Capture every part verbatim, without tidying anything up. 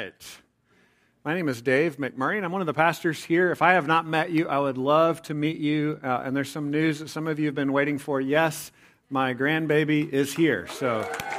right. My name is Dave McMurray, and I'm one of the pastors here. If I have not met you, I would love to meet you. Uh, and there's some news that some of you have been waiting for. Yes, my grandbaby is here. So,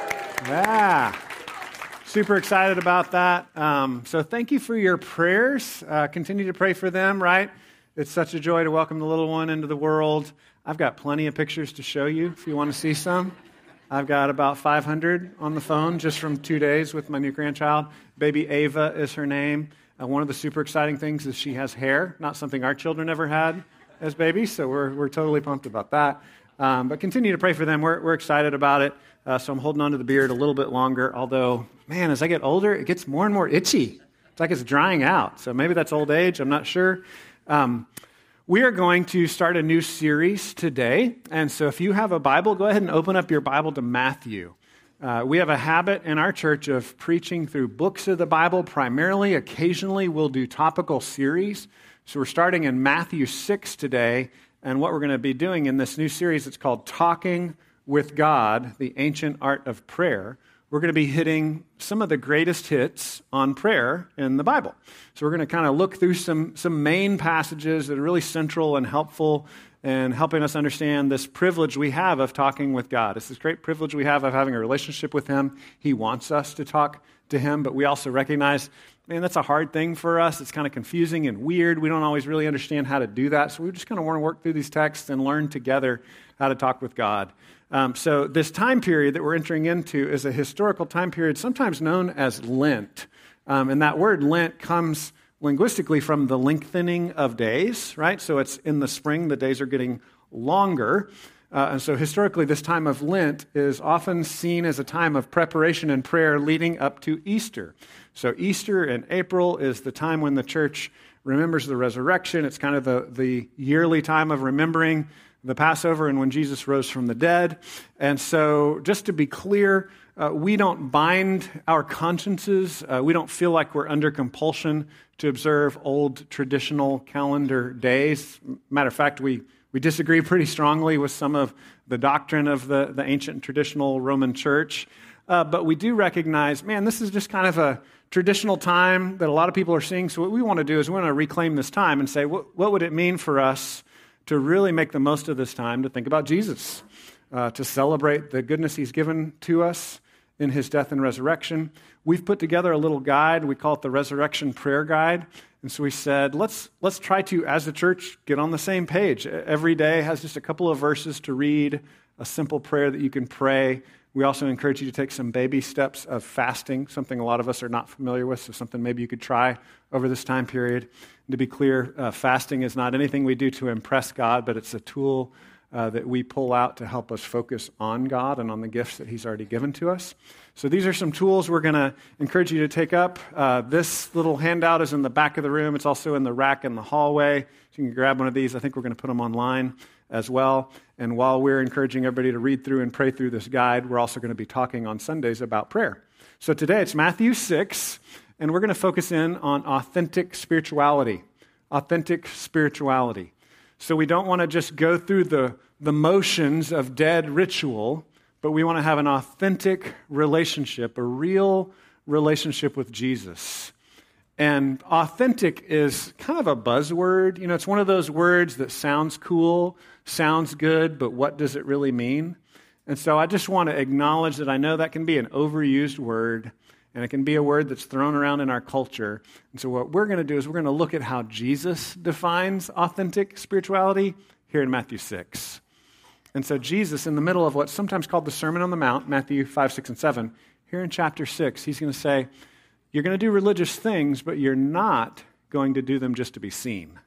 yeah, super excited about that. Um, so thank you for your prayers. Uh, continue to pray for them, right? It's such a joy to welcome the little one into the world. I've got plenty of pictures to show you if you want to see some. I've got about five hundred on the phone just from two days with my new grandchild. Baby Ava is her name. Uh, one of the super exciting things is she has hair, not something our children ever had as babies, so we're we're totally pumped about that. Um, but continue to pray for them. We're, we're excited about it, uh, so I'm holding on to the beard a little bit longer, although, man, as I get older, it gets more and more itchy. It's like it's drying out, so maybe that's old age. I'm not sure. Um We are going to start a new series today, and so if you have a Bible, go ahead and open up your Bible to Matthew. Uh, we have a habit in our church of preaching through books of the Bible primarily. Occasionally, we'll do topical series. So we're starting in Matthew six today, and what we're going to be doing in this new series, it's called Talking with God, the Ancient Art of Prayer. We're going to be hitting some of the greatest hits on prayer in the Bible. So we're going to kind of look through some, some main passages that are really central and helpful and helping us understand this privilege we have of talking with God. It's this great privilege we have of having a relationship with Him. He wants us to talk to Him, but we also recognize, man, that's a hard thing for us. It's kind of confusing and weird. We don't always really understand how to do that. So we just kind of want to work through these texts and learn together how to talk with God. Um, so this time period that we're entering into is a historical time period, sometimes known as Lent. Um, and that word Lent comes linguistically from the lengthening of days, right? So it's in the spring, the days are getting longer. Uh, and so historically, this time of Lent is often seen as a time of preparation and prayer leading up to Easter. So Easter in April is the time when the church remembers the resurrection. It's kind of the, the yearly time of remembering the Passover and when Jesus rose from the dead. And so just to be clear, uh, we don't bind our consciences. Uh, we don't feel like we're under compulsion to observe old traditional calendar days. Matter of fact, we, we disagree pretty strongly with some of the doctrine of the, the ancient traditional Roman church. Uh, but we do recognize, man, this is just kind of a traditional time that a lot of people are seeing. So what we want to do is we want to reclaim this time and say, what, what would it mean for us to really make the most of this time to think about Jesus, uh, to celebrate the goodness He's given to us in His death and resurrection. We've put together a little guide. We call it the Resurrection Prayer Guide. And so we said, let's let's try to, as a church, get on the same page. Every day has just a couple of verses to read, a simple prayer that you can pray. We also encourage you to take some baby steps of fasting, something a lot of us are not familiar with, so something maybe you could try over this time period. And to be clear, uh, fasting is not anything we do to impress God, but it's a tool uh, that we pull out to help us focus on God and on the gifts that He's already given to us. So these are some tools we're going to encourage you to take up. Uh, this little handout is in the back of the room. It's also in the rack in the hallway. So you can grab one of these. I think we're going to put them online as well. And while we're encouraging everybody to read through and pray through this guide, we're also going to be talking on Sundays about prayer. So today it's Matthew six, and we're going to focus in on authentic spirituality. Authentic spirituality. So we don't want to just go through the, the motions of dead ritual, but we want to have an authentic relationship, a real relationship with Jesus. And authentic is kind of a buzzword. You know, it's one of those words that sounds cool, sounds good, but what does it really mean? And so I just want to acknowledge that I know that can be an overused word, and it can be a word that's thrown around in our culture. And so what we're going to do is we're going to look at how Jesus defines authentic spirituality here in Matthew six. And so Jesus, in the middle of what's sometimes called the Sermon on the Mount, Matthew five, six, and seven, here in chapter six, He's going to say, you're going to do religious things, but you're not going to do them just to be seen.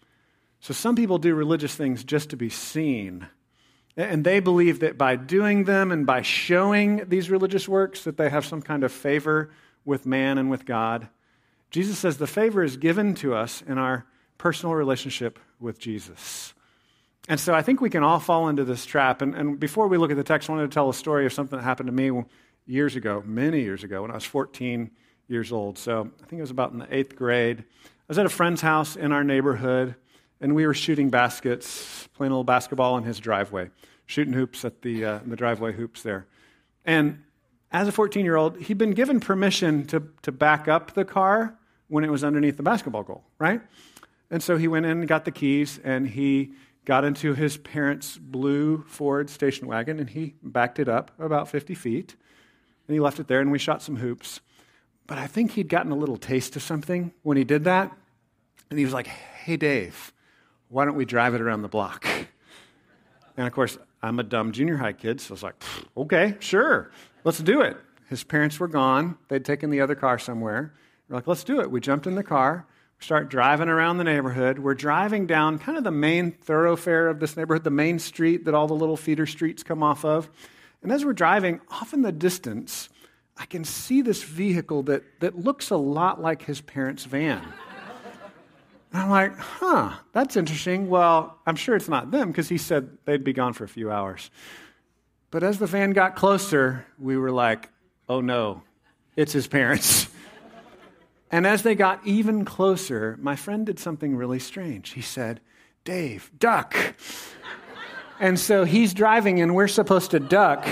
So some people do religious things just to be seen. And they believe that by doing them and by showing these religious works that they have some kind of favor with man and with God. Jesus says the favor is given to us in our personal relationship with Jesus. And so I think we can all fall into this trap. And, and before we look at the text, I wanted to tell a story of something that happened to me years ago, many years ago, when I was fourteen years old. So I think it was about in the eighth grade. I was at a friend's house in our neighborhood, and we were shooting baskets, playing a little basketball in his driveway, shooting hoops at the uh, the driveway hoops there. And as a fourteen-year-old, he'd been given permission to, to back up the car when it was underneath the basketball goal, right? And so he went in and got the keys, and he got into his parents' blue Ford station wagon, and he backed it up about fifty feet, and he left it there, and we shot some hoops. But I think he'd gotten a little taste of something when he did that, and he was like, hey, Dave, why don't we drive it around the block? And, of course, I'm a dumb junior high kid, so I was like, okay, sure, let's do it. His parents were gone. They'd taken the other car somewhere. We're like, let's do it. We jumped in the car. Start driving around the neighborhood. We're driving down kind of the main thoroughfare of this neighborhood, the main street that all the little feeder streets come off of. And as we're driving, off in the distance, I can see this vehicle that, that looks a lot like his parents' van. And I'm like, huh, that's interesting. Well, I'm sure it's not them because he said they'd be gone for a few hours. But as the van got closer, we were like, oh no, it's his parents. And as they got even closer, my friend did something really strange. He said, Dave, duck. And so he's driving, and we're supposed to duck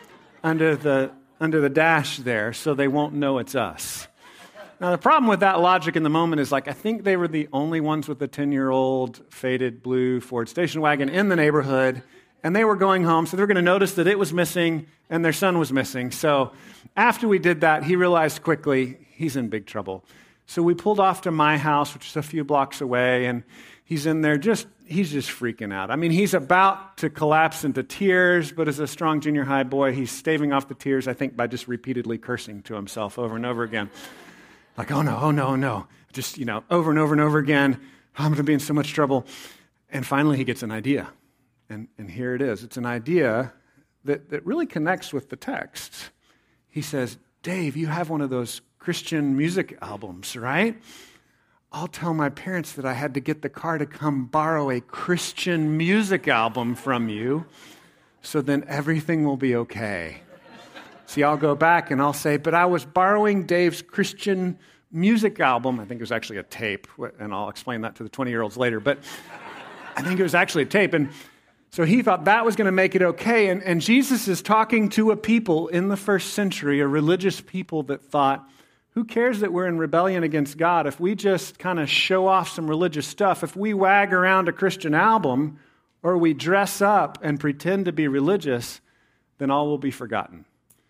under the under the dash there so they won't know it's us. Now, the problem with that logic in the moment is, like, I think they were the only ones with a ten-year-old faded blue Ford station wagon in the neighborhood, and they were going home, so they were going to notice that it was missing and their son was missing. So after we did that, he realized quickly he's in big trouble. So we pulled off to my house, which is a few blocks away, and he's in there just, he's just freaking out. I mean, he's about to collapse into tears, but as a strong junior high boy, he's staving off the tears, I think, by just repeatedly cursing to himself over and over again. Like, oh no, oh no, oh no. Just, you know, over and over and over again. I'm going to be in so much trouble. And finally he gets an idea. And, and here it is. It's an idea that, that really connects with the text. He says, Dave, you have one of those Christian music albums, right? I'll tell my parents that I had to get the car to come borrow a Christian music album from you, so then everything will be okay. See, I'll go back and I'll say, but I was borrowing Dave's Christian music album. I think it was actually a tape, and I'll explain that to the twenty-year-olds later, but I think it was actually a tape. And so he thought that was going to make it okay. And, and Jesus is talking to a people in the first century, a religious people that thought, who cares that we're in rebellion against God? If we just kind of show off some religious stuff, if we wag around a Christian album, or we dress up and pretend to be religious, then all will be forgotten.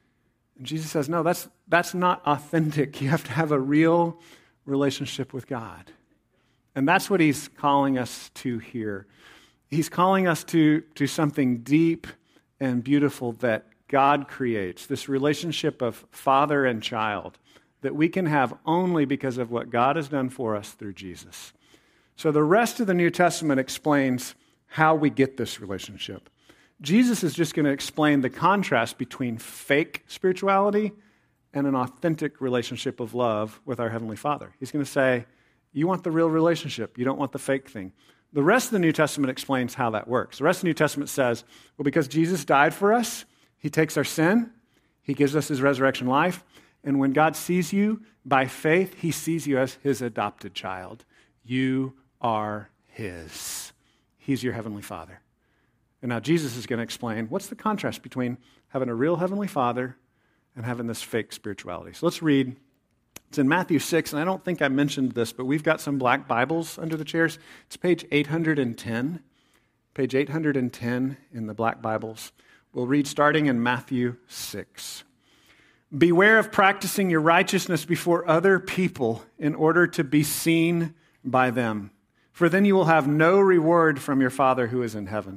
And Jesus says, no, that's, that's not authentic. You have to have a real relationship with God. And that's what he's calling us to here. He's calling us to, to something deep and beautiful that God creates, this relationship of father and child that we can have only because of what God has done for us through Jesus. So the rest of the New Testament explains how we get this relationship. Jesus is just going to explain the contrast between fake spirituality and an authentic relationship of love with our Heavenly Father. He's going to say, you want the real relationship. You don't want the fake thing. The rest of the New Testament explains how that works. The rest of the New Testament says, well, because Jesus died for us, he takes our sin, he gives us his resurrection life, and when God sees you by faith, he sees you as his adopted child. You are his. He's your Heavenly Father. And now Jesus is going to explain what's the contrast between having a real Heavenly Father and having this fake spirituality. So let's read. It's in Matthew six, and I don't think I mentioned this, but we've got some black Bibles under the chairs. It's page eight hundred ten. Page eight hundred ten in the black Bibles. We'll read starting in Matthew six. Beware of practicing your righteousness before other people in order to be seen by them, for then you will have no reward from your Father who is in heaven.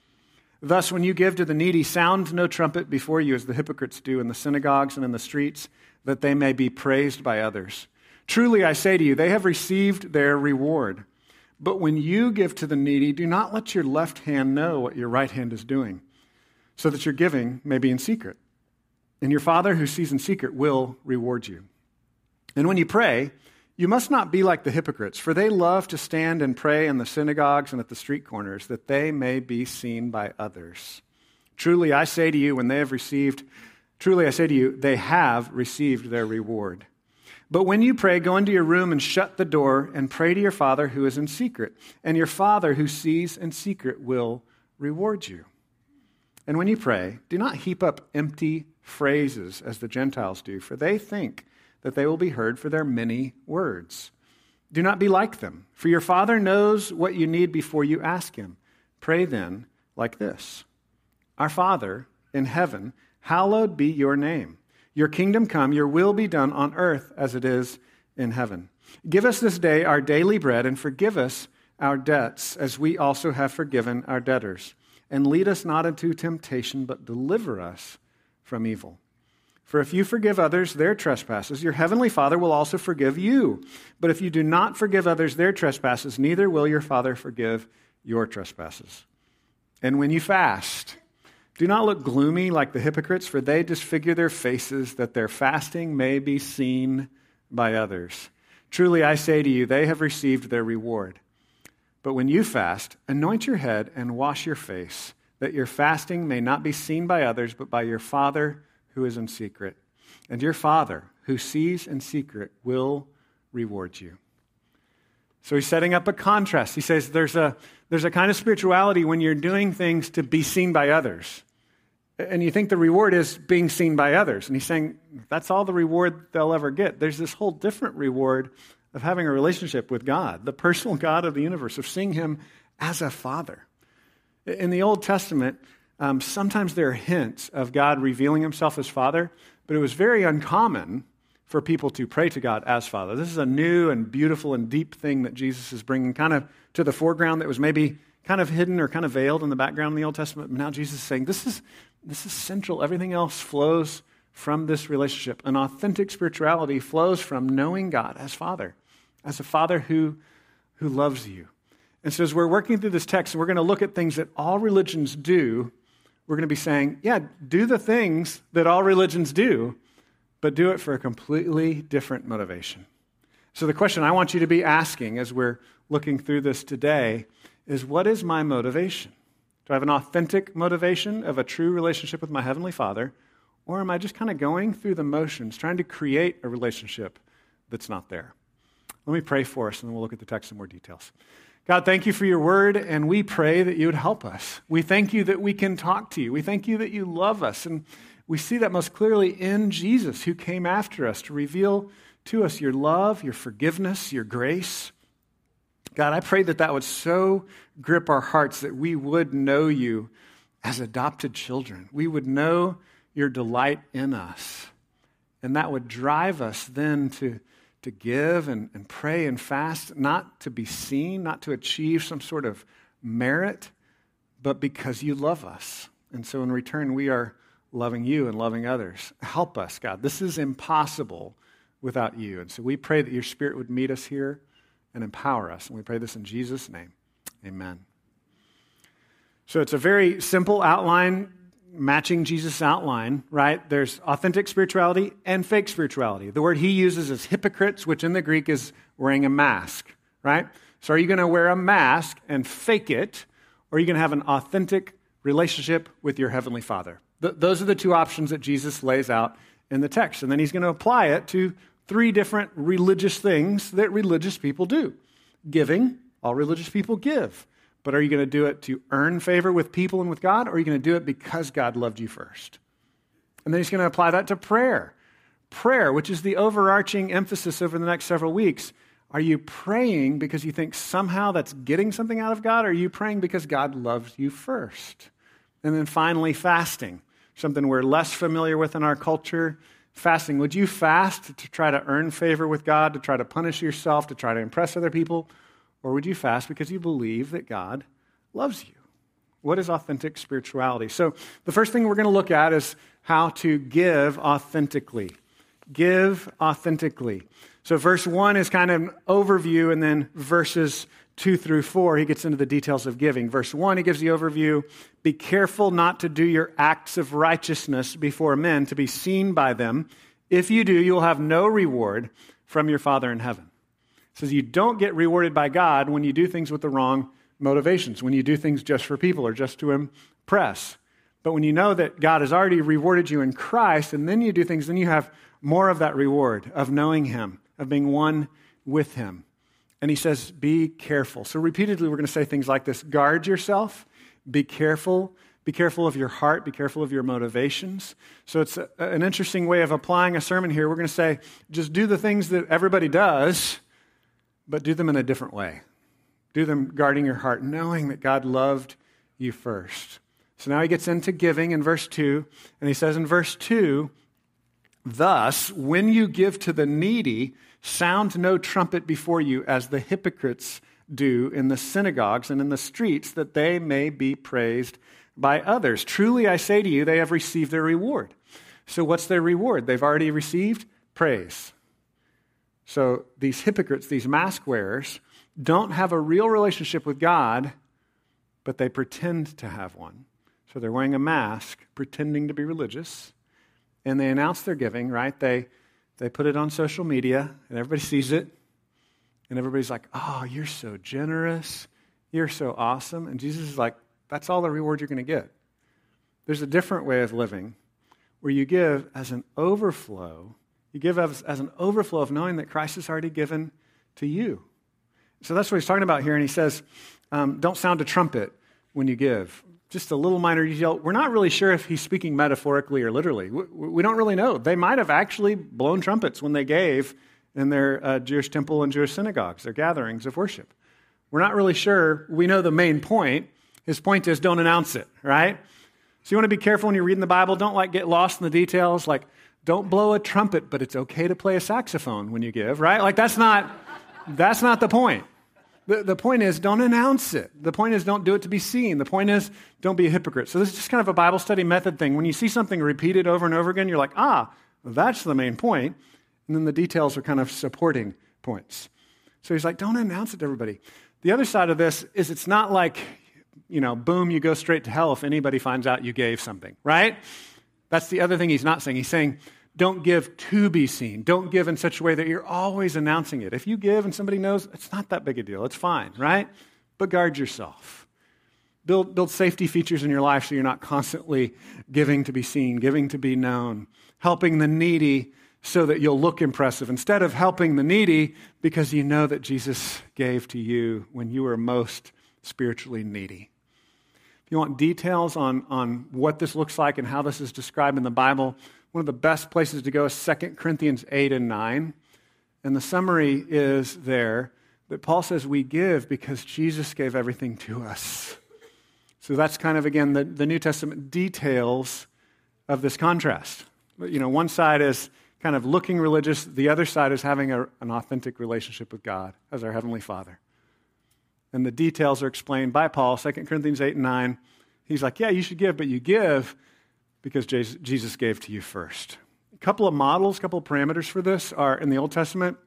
Thus, when you give to the needy, sound no trumpet before you as the hypocrites do in the synagogues and in the streets, that they may be praised by others. Truly, I say to you, they have received their reward. But when you give to the needy, do not let your left hand know what your right hand is doing, so that your giving may be in secret. And your Father who sees in secret will reward you. And when you pray, you must not be like the hypocrites, for they love to stand and pray in the synagogues and at the street corners, that they may be seen by others. Truly, I say to you, when they have received, truly I say to you, they have received their reward. But when you pray, go into your room and shut the door and pray to your Father who is in secret. And your Father who sees in secret will reward you. And when you pray, do not heap up empty phrases as the Gentiles do, for they think that they will be heard for their many words. Do not be like them, for your Father knows what you need before you ask him. Pray then like this: Our Father in heaven, hallowed be your name. Your kingdom come, your will be done on earth as it is in heaven. Give us this day our daily bread, and forgive us our debts as we also have forgiven our debtors. And lead us not into temptation, but deliver us from evil. For if you forgive others their trespasses, your heavenly Father will also forgive you. But if you do not forgive others their trespasses, neither will your Father forgive your trespasses. And when you fast, do not look gloomy like the hypocrites, for they disfigure their faces that their fasting may be seen by others. Truly I say to you, they have received their reward. But when you fast, anoint your head and wash your face, that your fasting may not be seen by others, but by your Father who is in secret. And your Father who sees in secret will reward you. So he's setting up a contrast. He says there's a, there's a kind of spirituality when you're doing things to be seen by others. And you think the reward is being seen by others. And he's saying that's all the reward they'll ever get. There's this whole different reward of having a relationship with God, the personal God of the universe, of seeing him as a father. In the Old Testament, um, sometimes there are hints of God revealing himself as Father, but it was very uncommon for people to pray to God as Father. This is a new and beautiful and deep thing that Jesus is bringing kind of to the foreground that was maybe kind of hidden or kind of veiled in the background in the Old Testament. Now Jesus is saying this is, this is central. Everything else flows from this relationship. An authentic spirituality flows from knowing God as Father, as a Father who, who loves you. And so as we're working through this text, and we're going to look at things that all religions do, we're going to be saying, yeah, do the things that all religions do, but do it for a completely different motivation. So the question I want you to be asking as we're looking through this today is, what is my motivation? Do I have an authentic motivation of a true relationship with my Heavenly Father, or am I just kind of going through the motions, trying to create a relationship that's not there? Let me pray for us, and then we'll look at the text in more details. God, thank you for your word, and we pray that you would help us. We thank you that we can talk to you. We thank you that you love us, and we see that most clearly in Jesus, who came after us to reveal to us your love, your forgiveness, your grace. God, I pray that that would so grip our hearts that we would know you as adopted children. We would know your delight in us, and that would drive us then to to give and, and pray and fast, not to be seen, not to achieve some sort of merit, but because you love us. And so in return, we are loving you and loving others. Help us, God. This is impossible without you. And so we pray that your Spirit would meet us here and empower us. And we pray this in Jesus' name. Amen. So it's a very simple outline, matching Jesus' outline, right? There's authentic spirituality and fake spirituality. The word he uses is hypocrites, which in the Greek is wearing a mask, right? So are you going to wear a mask and fake it, or are you going to have an authentic relationship with your Heavenly Father? Th- those are the two options that Jesus lays out in the text. And then he's going to apply it to three different religious things that religious people do. Giving, all religious people give. But are you going to do it to earn favor with people and with God, or are you going to do it because God loved you first? And then he's going to apply that to prayer. Prayer, which is the overarching emphasis over the next several weeks. Are you praying because you think somehow that's getting something out of God, or are you praying because God loves you first? And then finally, fasting, something we're less familiar with in our culture. Fasting, would you fast to try to earn favor with God, to try to punish yourself, to try to impress other people? Or would you fast because you believe that God loves you? What is authentic spirituality? So the first thing we're going to look at is how to give authentically. Give authentically. So verse one is kind of an overview, and then verses two through four, he gets into the details of giving. Verse one, he gives the overview. Be careful not to do your acts of righteousness before men to be seen by them. If you do, you will have no reward from your Father in heaven. It says you don't get rewarded by God when you do things with the wrong motivations, when you do things just for people or just to impress. But when you know that God has already rewarded you in Christ, and then you do things, then you have more of that reward of knowing him, of being one with him. And he says, be careful. So repeatedly, we're going to say things like this. Guard yourself. Be careful. Be careful of your heart. Be careful of your motivations. So it's a, an interesting way of applying a sermon here. We're going to say, just do the things that everybody does, but do them in a different way. Do them guarding your heart, knowing that God loved you first. So now he gets into giving in verse two, and he says in verse two, thus, when you give to the needy, sound no trumpet before you as the hypocrites do in the synagogues and in the streets, that they may be praised by others. Truly, I say to you, they have received their reward. So what's their reward? They've already received praise. So these hypocrites, these mask wearers, don't have a real relationship with God, but they pretend to have one. So they're wearing a mask, pretending to be religious, and they announce their giving, right? They they put it on social media, and everybody sees it, and everybody's like, oh, you're so generous. You're so awesome. And Jesus is like, that's all the reward you're going to get. There's a different way of living where you give as an overflow. You give as, as an overflow of knowing that Christ has already given to you. So that's what he's talking about here. And he says, um, don't sound a trumpet when you give. Just a little minor detail. We're not really sure if he's speaking metaphorically or literally. We, we don't really know. They might have actually blown trumpets when they gave in their uh, Jewish temple and Jewish synagogues, their gatherings of worship. We're not really sure. We know the main point. His point is don't announce it, right? So you want to be careful when you're reading the Bible. Don't like get lost in the details. Like, don't blow a trumpet, but it's okay to play a saxophone when you give, right? Like, that's not, that's not the point. The, the point is, don't announce it. The point is, don't do it to be seen. The point is, don't be a hypocrite. So this is just kind of a Bible study method thing. When you see something repeated over and over again, you're like, ah, that's the main point. And then the details are kind of supporting points. So he's like, don't announce it to everybody. The other side of this is it's not like, you know, boom, you go straight to hell if anybody finds out you gave something, right? That's the other thing he's not saying. He's saying, don't give to be seen. Don't give in such a way that you're always announcing it. If you give and somebody knows, it's not that big a deal. It's fine, right? But guard yourself. Build, build safety features in your life so you're not constantly giving to be seen, giving to be known, helping the needy so that you'll look impressive, instead of helping the needy because you know that Jesus gave to you when you were most spiritually needy. If you want details on, on what this looks like and how this is described in the Bible, one of the best places to go is Second Corinthians eight and nine. And the summary is there that Paul says we give because Jesus gave everything to us. So that's kind of, again, the, the New Testament details of this contrast. You know, one side is kind of looking religious. The other side is having a, an authentic relationship with God as our Heavenly Father. And the details are explained by Paul, Second Corinthians eight and nine. He's like, yeah, you should give, but you give because Jesus gave to you first. A couple of models, a couple of parameters for this are in the Old Testament,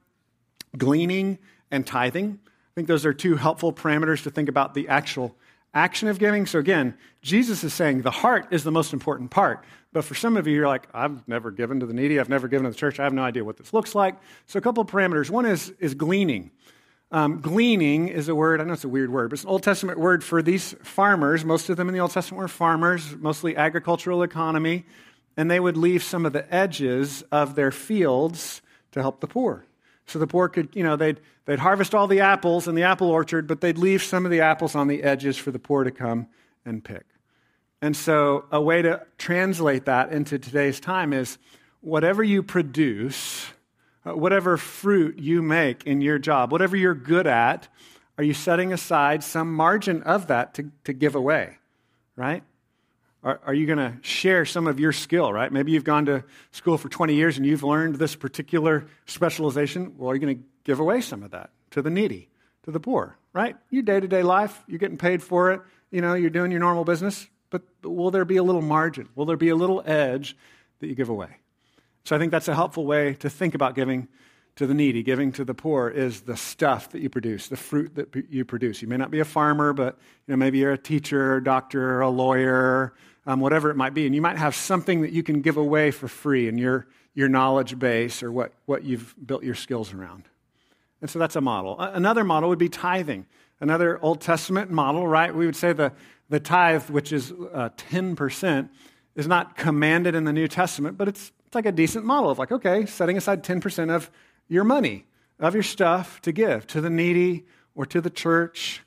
gleaning and tithing. I think those are two helpful parameters to think about the actual action of giving. So again, Jesus is saying the heart is the most important part. But for some of you, you're like, I've never given to the needy. I've never given to the church. I have no idea what this looks like. So a couple of parameters. One is, is gleaning. Um, gleaning is a word, I know it's a weird word, but it's an Old Testament word for these farmers. Most of them in the Old Testament were farmers, mostly agricultural economy, and they would leave some of the edges of their fields to help the poor. So the poor could, you know, they'd, they'd harvest all the apples in the apple orchard, but they'd leave some of the apples on the edges for the poor to come and pick. And so a way to translate that into today's time is whatever you produce, whatever fruit you make in your job, whatever you're good at, are you setting aside some margin of that to, to give away, right? Are, are you going to share some of your skill, right? Maybe you've gone to school for twenty years and you've learned this particular specialization. Well, are you going to give away some of that to the needy, to the poor, right? Your day-to-day life, you're getting paid for it. You know, you're doing your normal business, but will there be a little margin? Will there be a little edge that you give away? So I think that's a helpful way to think about giving to the needy. Giving to the poor is the stuff that you produce, the fruit that you produce. You may not be a farmer, but you know maybe you're a teacher, a doctor, a lawyer, um, whatever it might be. And you might have something that you can give away for free in your, your knowledge base or what, what you've built your skills around. And so that's a model. Another model would be tithing. Another Old Testament model, right? We would say the, the tithe, which is uh, ten percent, is not commanded in the New Testament, but it's It's like a decent model of like, okay, setting aside ten percent of your money, of your stuff to give to the needy or to the church.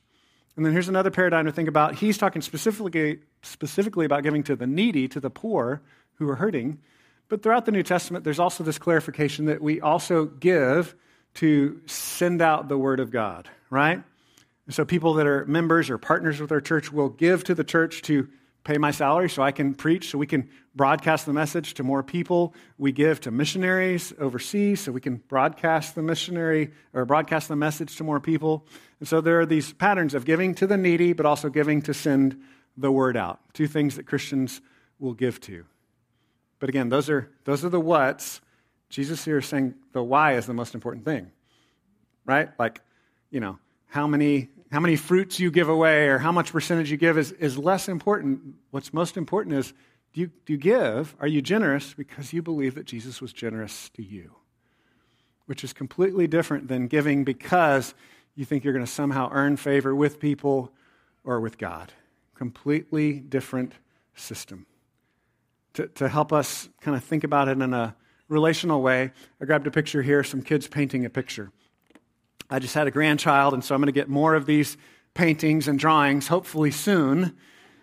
And then here's another paradigm to think about. He's talking specifically, specifically about giving to the needy, to the poor who are hurting. But throughout the New Testament, there's also this clarification that we also give to send out the word of God, right? And so people that are members or partners with our church will give to the church to pay my salary so I can preach, so we can broadcast the message to more people. We give to missionaries overseas so we can broadcast the missionary or broadcast the message to more people. And so there are these patterns of giving to the needy, but also giving to send the word out. Two things that Christians will give to. But again, those are those are the whats. Jesus here is saying the why is the most important thing, right? Like, you know, how many how many fruits you give away or how much percentage you give is, is less important. What's most important is, do you, do you give? Are you generous because you believe that Jesus was generous to you? Which is completely different than giving because you think you're going to somehow earn favor with people or with God. Completely different system. To, to help us kind of think about it in a relational way, I grabbed a picture here, some kids painting a picture. I just had a grandchild, and so I'm going to get more of these paintings and drawings, hopefully soon,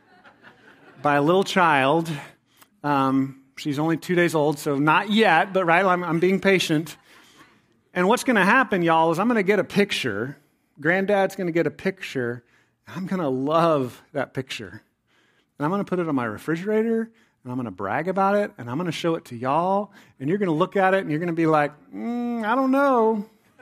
by a little child. Um, she's only two days old, so not yet, but right, I'm, I'm being patient. And what's going to happen, y'all, is I'm going to get a picture. Granddad's going to get a picture. I'm going to love that picture. And I'm going to put it on my refrigerator, and I'm going to brag about it, and I'm going to show it to y'all, and you're going to look at it, and you're going to be like, mm, I don't know.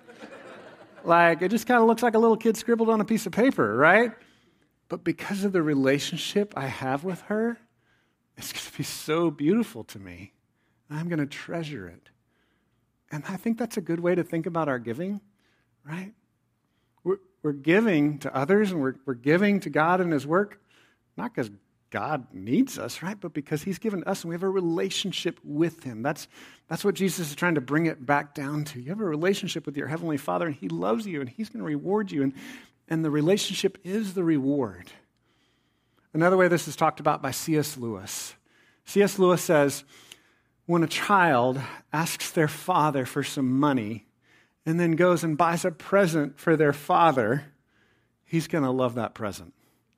Like, it just kind of looks like a little kid scribbled on a piece of paper, right? But because of the relationship I have with her, it's going to be so beautiful to me. I'm going to treasure it. And I think that's a good way to think about our giving, right? We're, we're giving to others, and we're, we're giving to God and His work, not because God needs us, right? But because He's given us, and we have a relationship with Him. That's, that's what Jesus is trying to bring it back down to. You have a relationship with your Heavenly Father, and He loves you, and He's going to reward you, and, and the relationship is the reward. Another way this is talked about by C S Lewis. C S Lewis says, when a child asks their father for some money and then goes and buys a present for their father, he's going to love that present.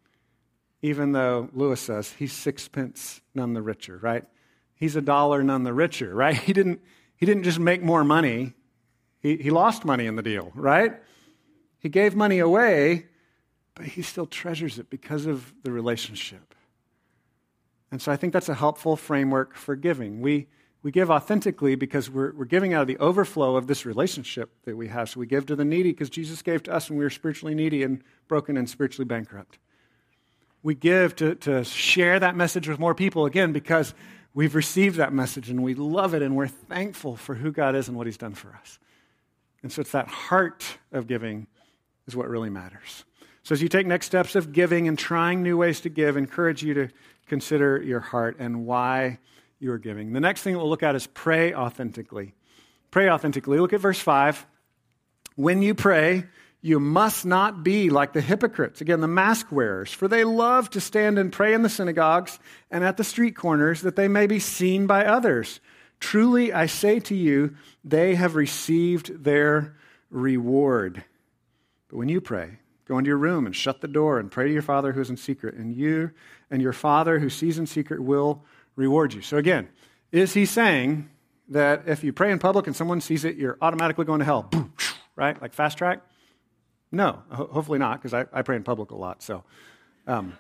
Even though Lewis says he's sixpence none the richer, right? He's a dollar none the richer, right? He didn't, he didn't just make more money. He, he lost money in the deal, right? He gave money away, but he still treasures it because of the relationship. And so I think that's a helpful framework for giving. We we give authentically because we're, we're giving out of the overflow of this relationship that we have. So we give to the needy because Jesus gave to us when we were spiritually needy and broken and spiritually bankrupt. We give to, to share that message with more people, again, because we've received that message and we love it and we're thankful for who God is and what He's done for us. And so it's that heart of giving is what really matters. So as you take next steps of giving and trying new ways to give, I encourage you to consider your heart and why you are giving. The next thing we'll look at is pray authentically. Pray authentically. Look at verse five. When you pray, you must not be like the hypocrites, again, the mask wearers, for they love to stand and pray in the synagogues and at the street corners that they may be seen by others. Truly, I say to you, they have received their reward. But when you pray, go into your room and shut the door and pray to your Father who is in secret, and you and your Father who sees in secret will reward you. So again, is he saying that if you pray in public and someone sees it, you're automatically going to hell? Boom, right? Like fast track? No, ho- hopefully not, because I, I pray in public a lot. So um,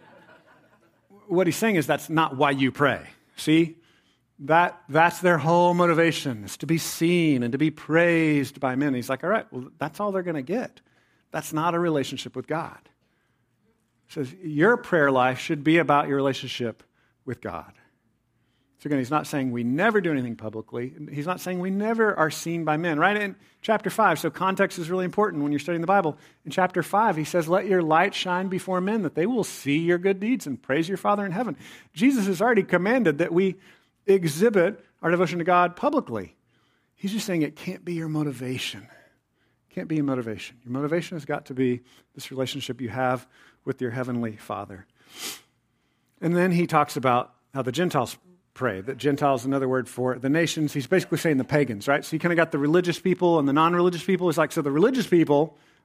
what he's saying is that's not why you pray. See? That that's their whole motivation, is to be seen and to be praised by men. And he's like, all right, well, that's all they're going to get. That's not a relationship with God. He says your prayer life should be about your relationship with God. So again, he's not saying we never do anything publicly. He's not saying we never are seen by men. Right in chapter five, so context is really important when you're studying the Bible. In chapter five, he says, let your light shine before men, that they will see your good deeds and praise your Father in heaven. Jesus has already commanded that we exhibit our devotion to God publicly. He's just saying it can't be your motivation. Can't be your motivation. Your motivation has got to be this relationship you have with your heavenly Father. And then he talks about how the Gentiles pray. That Gentiles is another word for the nations. He's basically saying the pagans, right? So you kind of got the religious people and the non-religious people. It's like, so the religious people,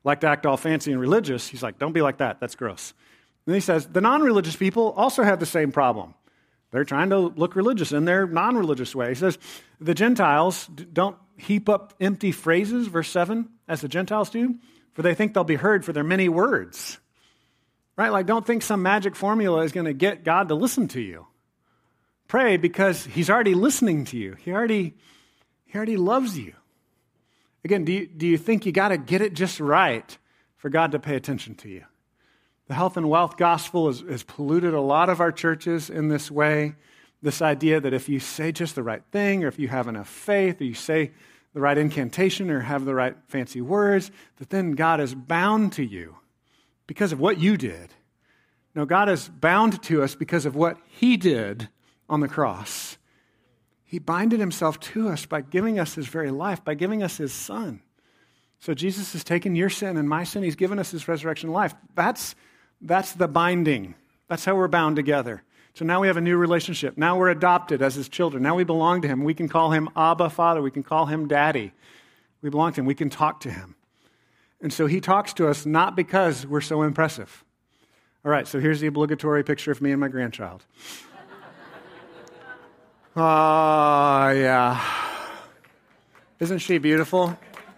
like to act all fancy and religious. He's like, don't be like that. That's gross. Then he says, the non-religious people also have the same problem. They're trying to look religious in their non-religious way. He says, the Gentiles don't heap up empty phrases, verse seven, as the Gentiles do, for they think they'll be heard for their many words. Right? Like, don't think some magic formula is going to get God to listen to you. Pray because he's already listening to you. He already, he already loves you. Again, do you, do you think you got to get it just right for God to pay attention to you? The health and wealth gospel has, has polluted a lot of our churches in this way. This idea that if you say just the right thing, or if you have enough faith, or you say the right incantation, or have the right fancy words, that then God is bound to you because of what you did. No, God is bound to us because of what he did on the cross. He binded himself to us by giving us his very life, by giving us his son. So Jesus has taken your sin and my sin. He's given us his resurrection life. That's, that's the binding. That's how we're bound together. So now we have a new relationship. Now we're adopted as his children. Now we belong to him. We can call him Abba, Father. We can call him Daddy. We belong to him. We can talk to him. And so he talks to us not because we're so impressive. All right, so here's the obligatory picture of me and my grandchild. Oh, yeah. Isn't she beautiful?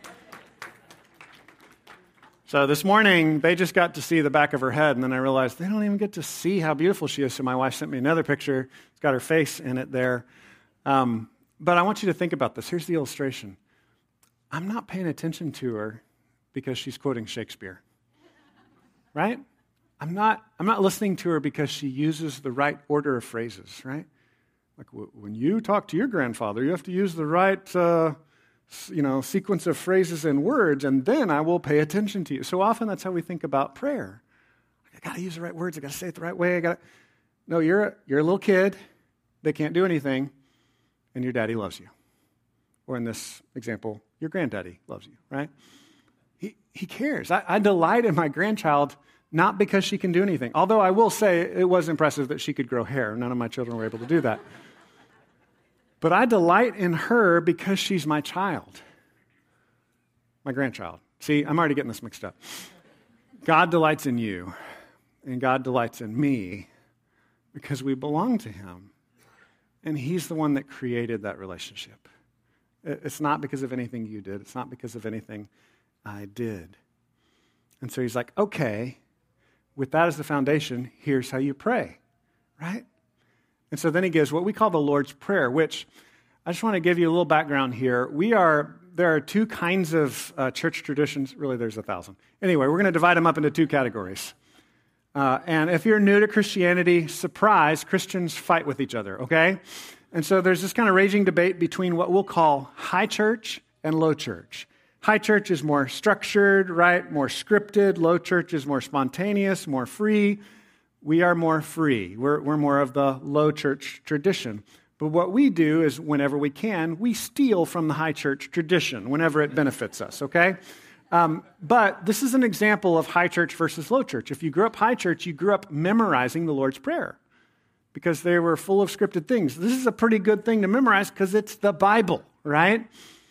So this morning, they just got to see the back of her head, and then I realized they don't even get to see how beautiful she is. So my wife sent me another picture. It's got her face in it there. Um, but I want you to think about this. Here's the illustration. I'm not paying attention to her because she's quoting Shakespeare, right? I'm not, I'm not listening to her because she uses the right order of phrases, right? Like w- when you talk to your grandfather, you have to use the right uh, you know, sequence of phrases and words, and then I will pay attention to you. So often that's how we think about prayer. I got to use the right words. I got to say it the right way. I got to. No, you're a, you're a little kid. They can't do anything, and your daddy loves you. Or in this example, your granddaddy loves you, right? He he cares. I, I delight in my grandchild not because she can do anything. Although I will say it was impressive that she could grow hair. None of my children were able to do that. But I delight in her because she's my child, my grandchild. See, I'm already getting this mixed up. God delights in you, and God delights in me because we belong to him. And he's the one that created that relationship. It's not because of anything you did. It's not because of anything I did. And so he's like, okay, with that as the foundation, here's how you pray, right? And so then he gives what we call the Lord's Prayer, which I just want to give you a little background here. We are, there are two kinds of uh, church traditions. Really, there's a thousand. Anyway, we're going to divide them up into two categories. Uh, and if you're new to Christianity, surprise, Christians fight with each other, okay? And so there's this kind of raging debate between what we'll call high church and low church. High church is more structured, right? More scripted. Low church is more spontaneous, more free. We are more free. We're, we're more of the low church tradition. But what we do is whenever we can, we steal from the high church tradition whenever it benefits us, okay? Um, but this is an example of high church versus low church. If you grew up high church, you grew up memorizing the Lord's Prayer because they were full of scripted things. This is a pretty good thing to memorize because it's the Bible, right?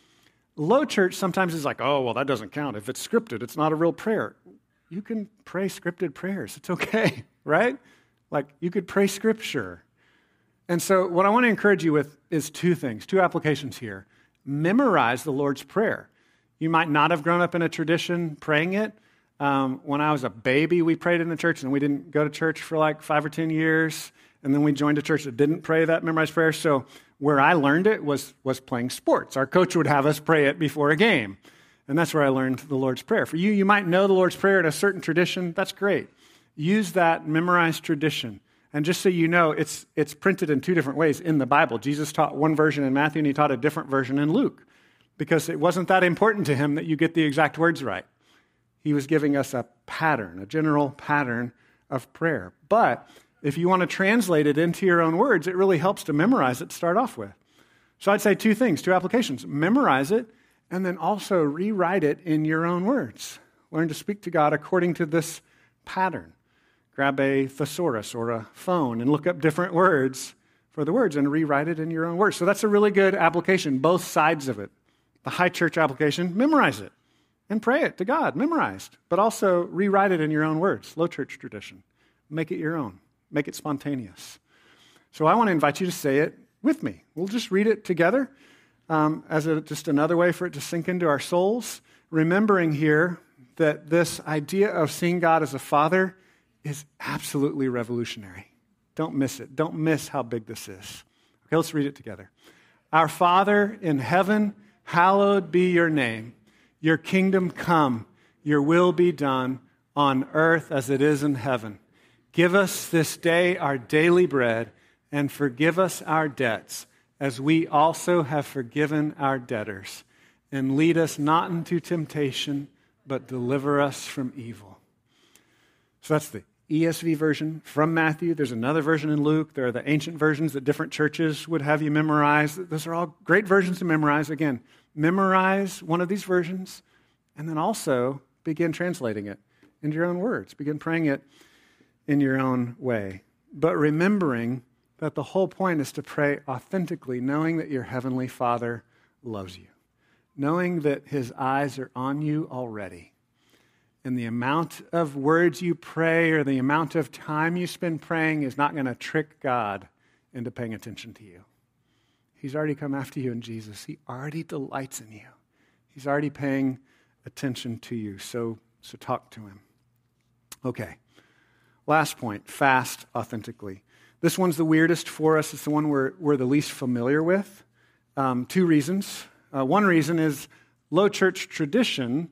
Low church sometimes is like, oh, well, that doesn't count. If it's scripted, it's not a real prayer. You can pray scripted prayers. It's okay, right? Like, you could pray scripture. And so what I want to encourage you with is two things, two applications here. Memorize the Lord's Prayer. You might not have grown up in a tradition praying it. Um, when I was a baby, we prayed in the church, and we didn't go to church for like five or ten years. And then we joined a church that didn't pray that memorized prayer. So where I learned it was, was playing sports. Our coach would have us pray it before a game. And that's where I learned the Lord's Prayer. For you, you might know the Lord's Prayer in a certain tradition. That's great. Use that memorized tradition. And just so you know, it's it's printed in two different ways in the Bible. Jesus taught one version in Matthew, and he taught a different version in Luke, because it wasn't that important to him that you get the exact words right. He was giving us a pattern, a general pattern of prayer. But if you want to translate it into your own words, it really helps to memorize it to start off with. So I'd say two things, two applications. Memorize it, and then also rewrite it in your own words. Learn to speak to God according to this pattern. Grab a thesaurus or a phone and look up different words for the words and rewrite it in your own words. So that's a really good application, both sides of it. The high church application, memorize it. and pray it to God, memorized, but also rewrite it in your own words, low church tradition. Make it your own. Make it spontaneous. So I want to invite you to say it with me. We'll just read it together um, as a, just another way for it to sink into our souls, remembering here that this idea of seeing God as a father is absolutely revolutionary. Don't miss it. Don't miss how big this is. Okay, let's read it together. Our Father in heaven, hallowed be your name. Your kingdom come, your will be done on earth as it is in heaven. Give us this day our daily bread, and forgive us our debts, as we also have forgiven our debtors. And lead us not into temptation, but deliver us from evil. So that's the E S V version from Matthew. There's another version in Luke. There are the ancient versions that different churches would have you memorize. Those are all great versions to memorize. Again, memorize one of these versions, and then also begin translating it into your own words. Begin praying it in your own way. But remembering that the whole point is to pray authentically, knowing that your heavenly Father loves you, knowing that his eyes are on you already. And the amount of words you pray or the amount of time you spend praying is not going to trick God into paying attention to you. He's already come after you in Jesus. He already delights in you. He's already paying attention to you. So, so talk to him. Okay. Last point, fast authentically. This one's the weirdest for us. It's the one we're, we're the least familiar with. Um, two reasons. Uh, one reason is low church tradition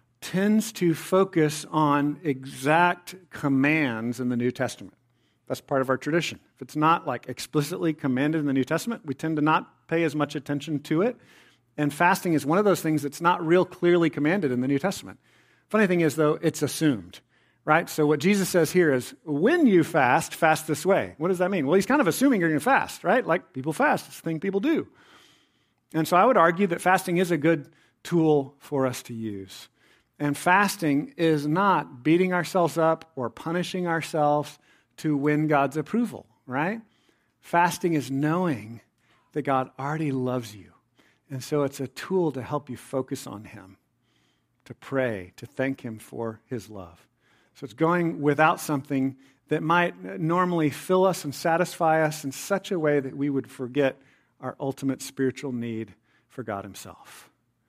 tends to focus on exact commands in the New Testament. That's part of our tradition. If it's not like explicitly commanded in the New Testament, we tend to not pay as much attention to it. And fasting is one of those things that's not real clearly commanded in the New Testament. Funny thing is, though, it's assumed, right? So what Jesus says here is, when you fast, fast this way. What does that mean? Well, he's kind of assuming you're going to fast, right? Like people fast. It's the thing people do. And so I would argue that fasting is a good tool for us to use. And fasting is not beating ourselves up or punishing ourselves to win God's approval, right? Fasting is knowing that God already loves you. And so it's a tool to help you focus on him, to pray, to thank him for his love. So it's going without something that might normally fill us and satisfy us in such a way that we would forget our ultimate spiritual need for God himself.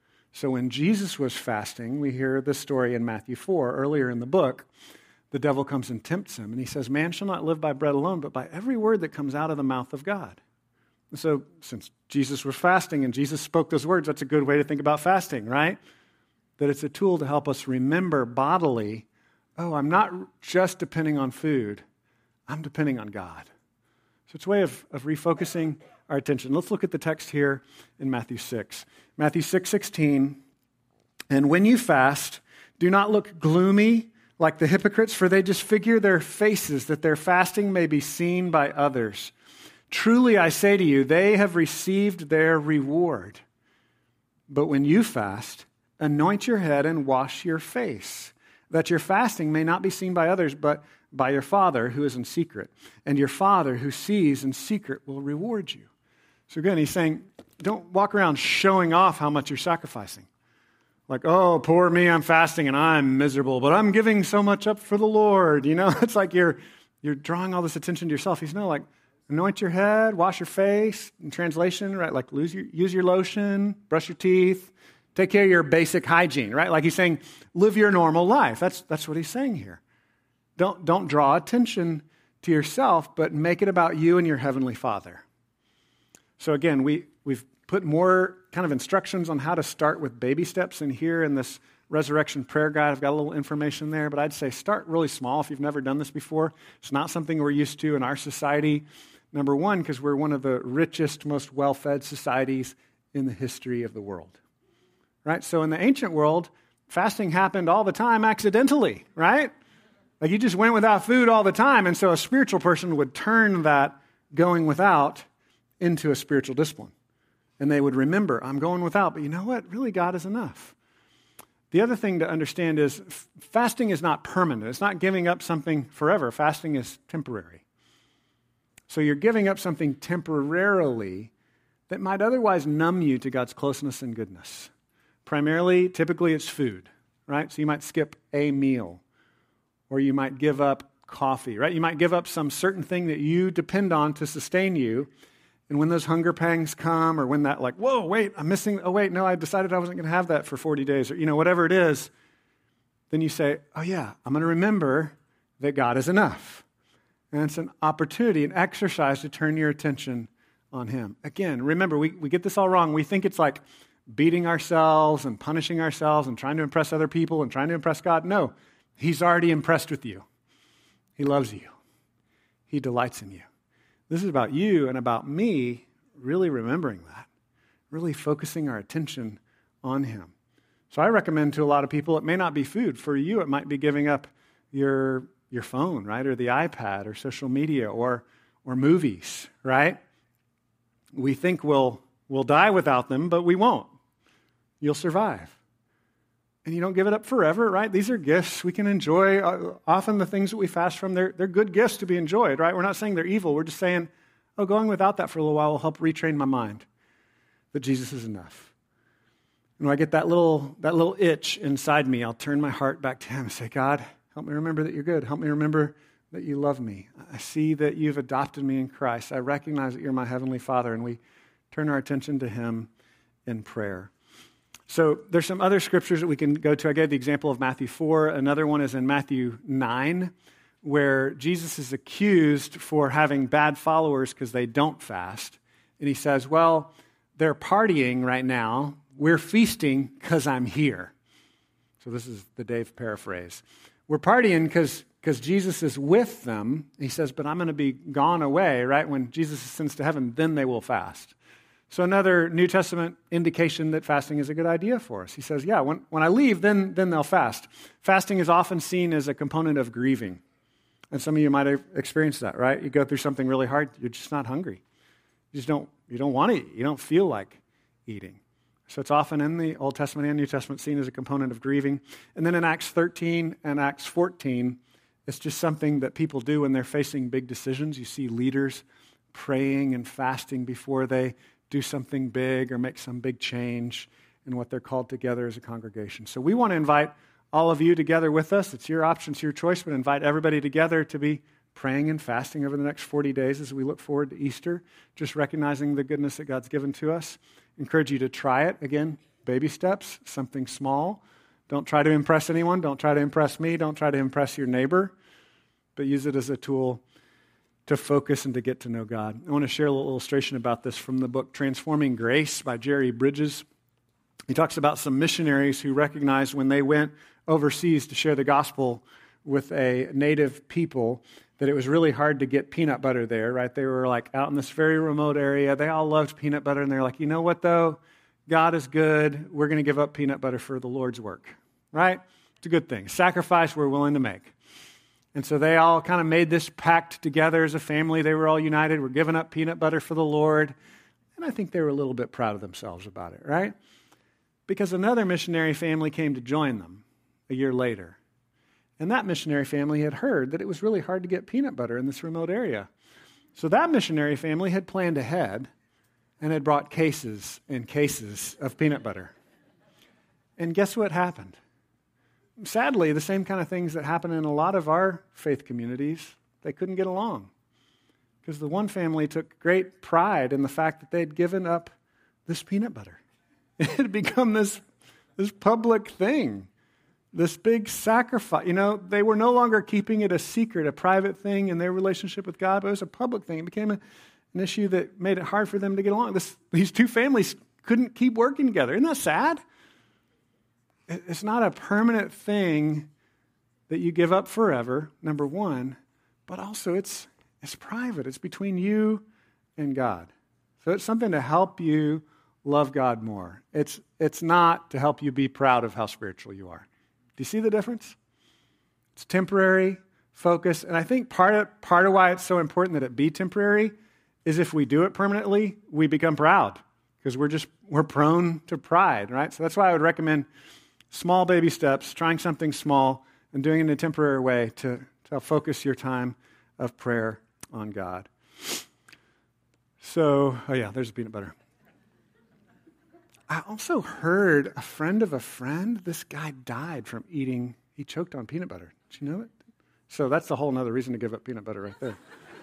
So when Jesus was fasting, we hear this story in Matthew four, earlier in the book. The devil comes and tempts him, and he says, man shall not live by bread alone, but by every word that comes out of the mouth of God. And so since Jesus was fasting and Jesus spoke those words, that's a good way to think about fasting, right? That it's a tool to help us remember bodily, oh, I'm not just depending on food, I'm depending on God. So it's a way of, of refocusing our attention. Let's look at the text here in Matthew six. Matthew six sixteen, and when you fast, do not look gloomy like the hypocrites, for they disfigure their faces that their fasting may be seen by others. Truly I say to you, they have received their reward. But when you fast, anoint your head and wash your face, that your fasting may not be seen by others, but by your Father who is in secret. And your Father who sees in secret will reward you. So again, he's saying, don't walk around showing off how much you're sacrificing. Like, oh, poor me, I'm fasting and I'm miserable, but I'm giving so much up for the Lord. You know, it's like you're you're drawing all this attention to yourself. He's no, like, anoint your head, wash your face. In translation, right? Like, lose your, use your lotion, brush your teeth, take care of your basic hygiene, right? Like he's saying, live your normal life. That's that's what he's saying here. Don't don't draw attention to yourself, but make it about you and your heavenly Father. So again, we, we've put more kind of instructions on how to start with baby steps in here in this resurrection prayer guide. I've got a little information there, but I'd say start really small if you've never done this before. It's not something we're used to in our society. Number one, because we're one of the richest, most well-fed societies in the history of the world. Right? So in the ancient world, fasting happened all the time accidentally, right? Like you just went without food all the time, and so a spiritual person would turn that going without into a spiritual discipline. And they would remember, I'm going without, but you know what? Really, God is enough. The other thing to understand is f- fasting is not permanent. It's not giving up something forever. Fasting is temporary. So you're giving up something temporarily that might otherwise numb you to God's closeness and goodness. primarily, typically it's food, right? So you might skip a meal, or you might give up coffee, right? You might give up some certain thing that you depend on to sustain you. And when those hunger pangs come, or when that like, whoa, wait, I'm missing, oh wait, no, I decided I wasn't going to have that for forty days, or, you know, whatever it is, then you say, oh yeah, I'm going to remember that God is enough. And it's an opportunity, an exercise to turn your attention on him. Again, remember, we, we get this all wrong. We think it's like beating ourselves and punishing ourselves and trying to impress other people and trying to impress God. No, he's already impressed with you. He loves you. He delights in you. This is about you and about me really remembering that, really focusing our attention on him. So I recommend to a lot of people, it may not be food. For you, it might be giving up your, your phone, right, or the iPad or social media or, or movies, right? We think we'll, we'll die without them, but we won't. You'll survive. And you don't give it up forever, right? These are gifts we can enjoy. Uh, often the things that we fast from, they're, they're good gifts to be enjoyed, right? We're not saying they're evil. We're just saying, oh, going without that for a little while will help retrain my mind that Jesus is enough. And when I get that little, that little itch inside me, I'll turn my heart back to him and say, God, help me remember that you're good. Help me remember that you love me. I see that you've adopted me in Christ. I recognize that you're my heavenly Father, and we turn our attention to him in prayer. So there's some other scriptures that we can go to. I gave the example of Matthew four. Another one is in Matthew nine, where Jesus is accused for having bad followers because they don't fast. And he says, well, they're partying right now. We're feasting because I'm here. So this is the Dave paraphrase. We're partying because because Jesus is with them. He says, but I'm going to be gone away, right? When Jesus ascends to heaven, then they will fast. So another New Testament indication that fasting is a good idea for us. He says, yeah, when, when I leave, then, then they'll fast. Fasting is often seen as a component of grieving. And some of you might have experienced that, right? You go through something really hard, you're just not hungry. You just don't, you don't want to eat. You don't feel like eating. So it's often in the Old Testament and New Testament seen as a component of grieving. And then in Acts thirteen and Acts fourteen, it's just something that people do when they're facing big decisions. You see leaders praying and fasting before they do something big or make some big change in what they're called together as a congregation. So we want to invite all of you together with us. It's your option, it's your choice, but invite everybody together to be praying and fasting over the next forty days as we look forward to Easter, just recognizing the goodness that God's given to us. Encourage you to try it. Again, baby steps, something small. Don't try to impress anyone. Don't try to impress me. Don't try to impress your neighbor, but use it as a tool to focus and to get to know God. I want to share a little illustration about this from the book Transforming Grace by Jerry Bridges. He talks about some missionaries who recognized when they went overseas to share the gospel with a native people that it was really hard to get peanut butter there, right? They were like out in this very remote area. They all loved peanut butter, and they're like, you know what though? God is good. We're going to give up peanut butter for the Lord's work, right? It's a good thing. Sacrifice we're willing to make. And so they all kind of made this pact together as a family. They were all united. We're giving up peanut butter for the Lord. And I think they were a little bit proud of themselves about it, right? Because another missionary family came to join them a year later. And that missionary family had heard that it was really hard to get peanut butter in this remote area. So that missionary family had planned ahead and had brought cases and cases of peanut butter. And guess what happened? Sadly, the same kind of things that happen in a lot of our faith communities, they couldn't get along. Because the one family took great pride in the fact that they'd given up this peanut butter. It had become this, this public thing, this big sacrifice. You know, they were no longer keeping it a secret, a private thing in their relationship with God, but it was a public thing. It became a, an issue that made it hard for them to get along. This, these two families couldn't keep working together. Isn't that sad? It's not a permanent thing that you give up forever, number one, but also it's it's private. It's between you and God. So it's something to help you love God more. It's it's not to help you be proud of how spiritual you are. Do you see the difference? It's temporary, focus, and I think part of, part of why it's so important that it be temporary is if we do it permanently, we become proud because we're just, we're prone to pride, right? So that's why I would recommend small baby steps, trying something small, and doing it in a temporary way to, to focus your time of prayer on God. So, oh yeah, there's the peanut butter. I also heard a friend of a friend, this guy died from eating, he choked on peanut butter. Did you know it? So that's a whole other reason to give up peanut butter right there.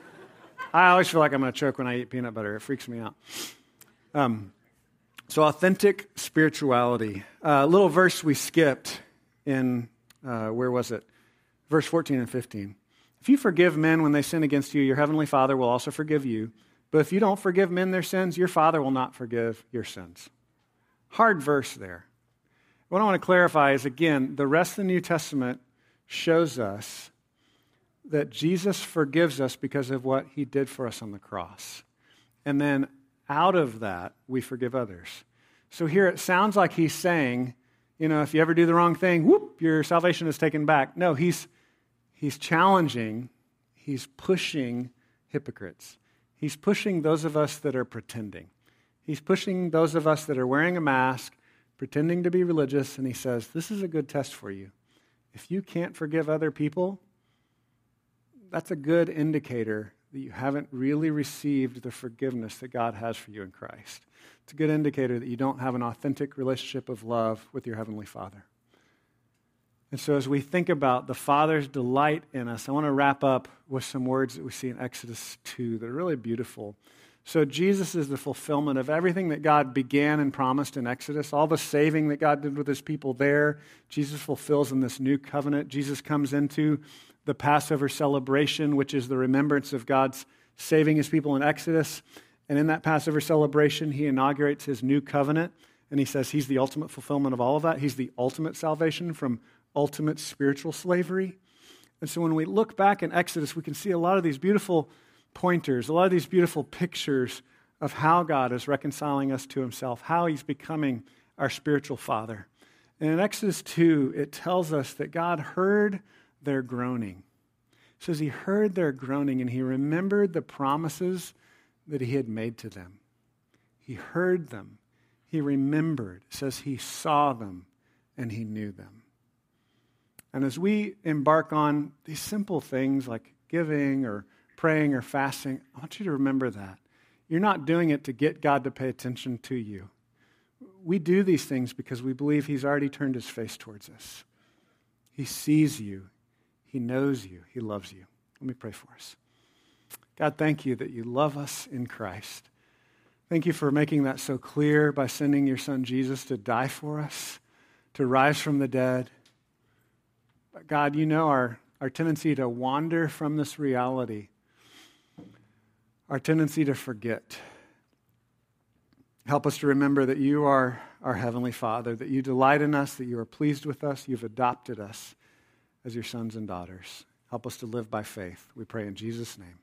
I always feel like I'm going to choke when I eat peanut butter. It freaks me out. Um, so authentic spirituality. A uh, little verse we skipped in, uh, where was it? Verse fourteen and fifteen. If you forgive men when they sin against you, your heavenly Father will also forgive you. But if you don't forgive men their sins, your Father will not forgive your sins. Hard verse there. What I want to clarify is, again, the rest of the New Testament shows us that Jesus forgives us because of what he did for us on the cross. And then out of that, we forgive others. So here it sounds like he's saying, you know, if you ever do the wrong thing, whoop, your salvation is taken back. No, he's he's challenging, he's pushing hypocrites. He's pushing those of us that are pretending. He's pushing those of us that are wearing a mask, pretending to be religious, and he says, this is a good test for you. If you can't forgive other people, that's a good indicator that you haven't really received the forgiveness that God has for you in Christ. It's a good indicator that you don't have an authentic relationship of love with your Heavenly Father. And so as we think about the Father's delight in us, I want to wrap up with some words that we see in Exodus two that are really beautiful. So Jesus is the fulfillment of everything that God began and promised in Exodus. All the saving that God did with his people there, Jesus fulfills in this new covenant. Jesus comes into the Passover celebration, which is the remembrance of God's saving his people in Exodus. And in that Passover celebration, he inaugurates his new covenant. And he says he's the ultimate fulfillment of all of that. He's the ultimate salvation from ultimate spiritual slavery. And so when we look back in Exodus, we can see a lot of these beautiful pointers, a lot of these beautiful pictures of how God is reconciling us to himself, how he's becoming our spiritual father. And in Exodus two, it tells us that God heard their groaning. It says he heard their groaning and he remembered the promises that he had made to them. He heard them. He remembered. It says he saw them and he knew them. And as we embark on these simple things like giving or praying or fasting, I want you to remember that. You're not doing it to get God to pay attention to you. We do these things because we believe he's already turned his face towards us. He sees you. He knows you. He loves you. Let me pray for us. God, thank you that you love us in Christ. Thank you for making that so clear by sending your son Jesus to die for us, to rise from the dead. But God, you know our, our tendency to wander from this reality, our tendency to forget. Help us to remember that you are our Heavenly Father, that you delight in us, that you are pleased with us, you've adopted us as your sons and daughters. Help us to live by faith. We pray in Jesus' name.